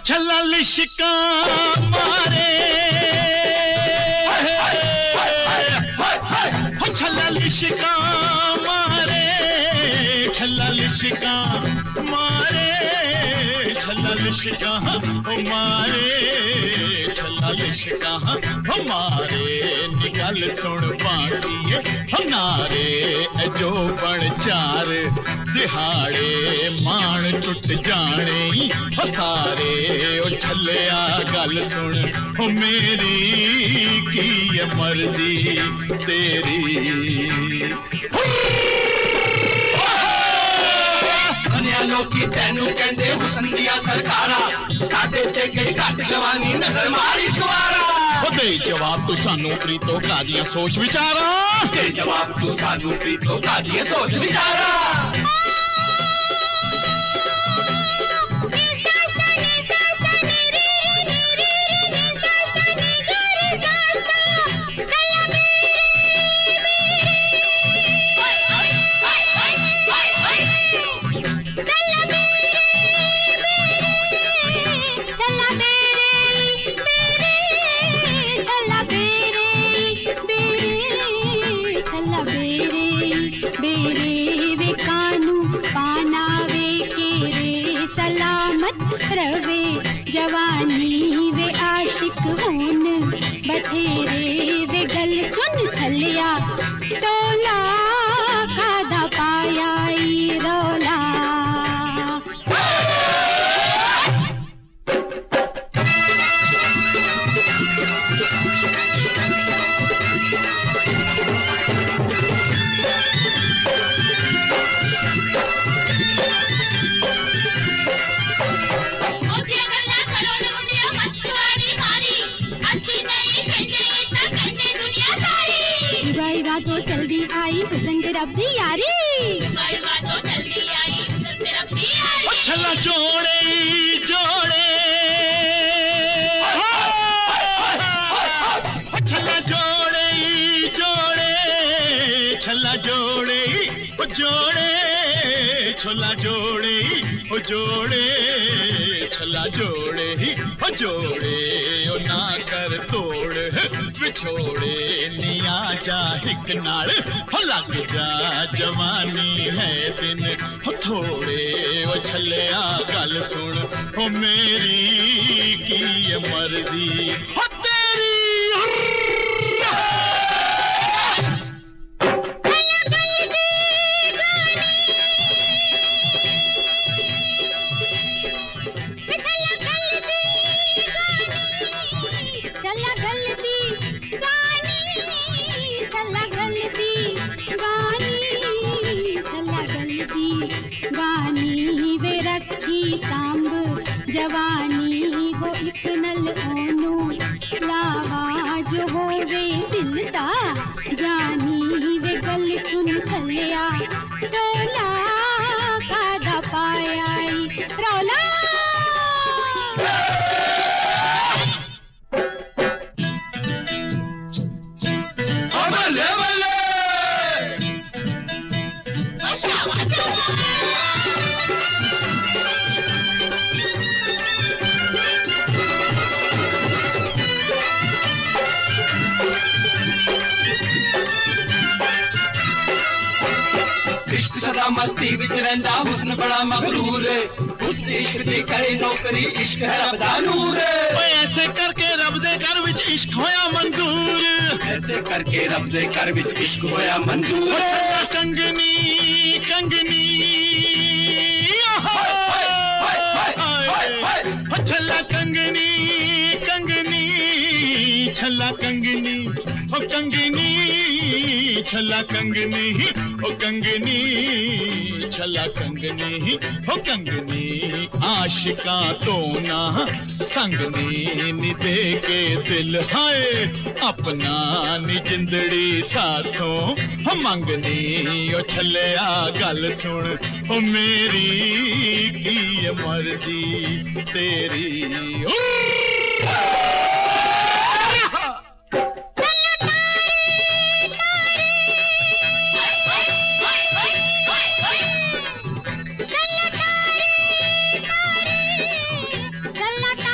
छल्ला लिशका मारे, छल्ला लिशका मारे, छल्ला लिशका मारे, छल्ला लिशका मारे, छल्ला लिशका हमारे निकल सुन बाकी हमारे जो बण चार दिहाड़े मान टुट जाने सारे ओ छल्लिया गल सुन ओ मेरी की मर्जी तेरी लोकी तैनू कहंदे हुसन दिया सरकारा साडे ते कई घट जवानी नजर मारी दुआरा ओ दे जवाब तू सानू प्रीतो कादियां सोच विचारा दे जवाब तू सानू प्रीतो कादियां सोच विचारा रवे जवानी वे आशिक होन बथेरे वे गल सुन छलिया तोला कादा पाया रौला तो जल्दी आई हुसन के रब दी यारी तो जल्दी आई हुसन के रब दी यारी छल्ला जोड़े जोड़े छल्ला जोड़े जोड़े छल्ला जोड़े जोड़े छल्ला जोड़े जोड़े छल्ला जोड़े जोड़े ओ ना कर तोड़ विछोड़े निया जा हिक नाल हो लग जा जवानी है दिन हो थोड़े ओ छल्लिया गल सुन ओ मेरी की मर्जी हो तेरी गानी वे रखी सांब जवानी हो एक नल ओनू लावा जो हो वे दिलता जानी वे गल सुन छलिया रौला कादा पाया रौला मस्ती विच रहिंदा हुस्न बड़ा मगरूर हुस्न इश्क दी करे नौकरी इश्क है रब दा नूर ऐसे करके रब दे घर विच इश्क होया मंजूर ऐसे करके रब दे घर विच इश्क होया मंजूर कंगनी कंगनी छल्ला कंगनी कंगनी छल्ला कंगनी ओ कंगनी छल्ला कंगनी ओ कंगनी छल्ला कंगनी ओ कंगनी आशिका तो ना संगनी नी दे के दिल हाय अपना नी जिंदड़ी साथों मंगनी ओ छल्लिया गल सुन ओ मेरी की मर्जी तेरी चल्ला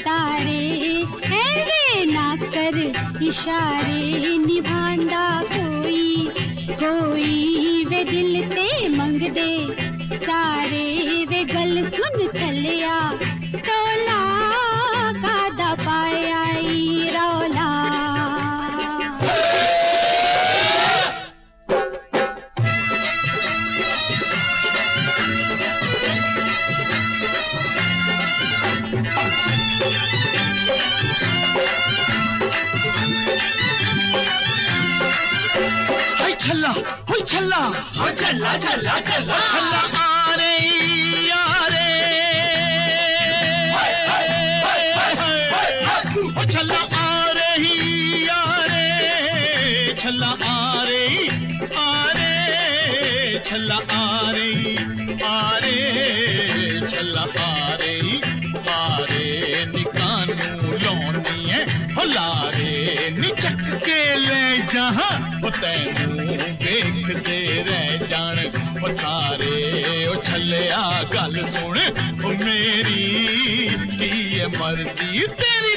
तारे ऐवे ना कर इशारे निभांदा कोई कोई वे दिल ते मंग दे सारे वे गल सुन चलिया तोला कादा पाया ई रौला छल्ला होय छल्ला हो चला चला चला छल्ला आ रे यारे ओ छल्ला आ रही यारे छल्ला आ रही छल्ला आ रही छल्ला आ रे निकानू लौनी है हो लारे निचक के ले जहां ओ तैनू देखते रह जान ओ सारे ओ छल्लिया गल सुन ओ मेरी की मर्जी तेरी